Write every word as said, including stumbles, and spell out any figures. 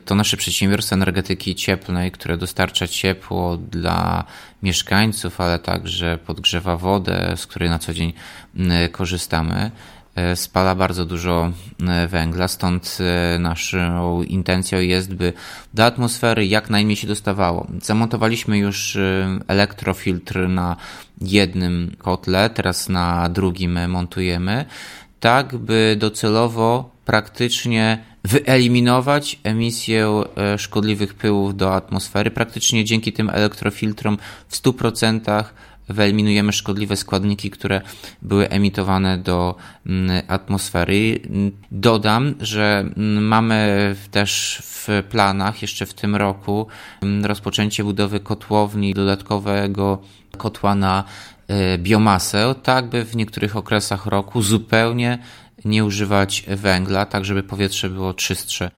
To nasze przedsiębiorstwo energetyki cieplnej, które dostarcza ciepło dla mieszkańców, ale także podgrzewa wodę, z której na co dzień korzystamy, spala bardzo dużo węgla, stąd naszą intencją jest, by do atmosfery jak najmniej się dostawało. Zamontowaliśmy już elektrofiltr na jednym kotle, teraz na drugim montujemy, tak by docelowo praktycznie wyeliminować emisję szkodliwych pyłów do atmosfery. Praktycznie dzięki tym elektrofiltrom w stu procentach wyeliminujemy szkodliwe składniki, które były emitowane do atmosfery. Dodam, że mamy też w planach jeszcze w tym roku rozpoczęcie budowy kotłowni, dodatkowego kotła na biomasę, tak by w niektórych okresach roku zupełnie nie używać węgla, tak żeby powietrze było czystsze.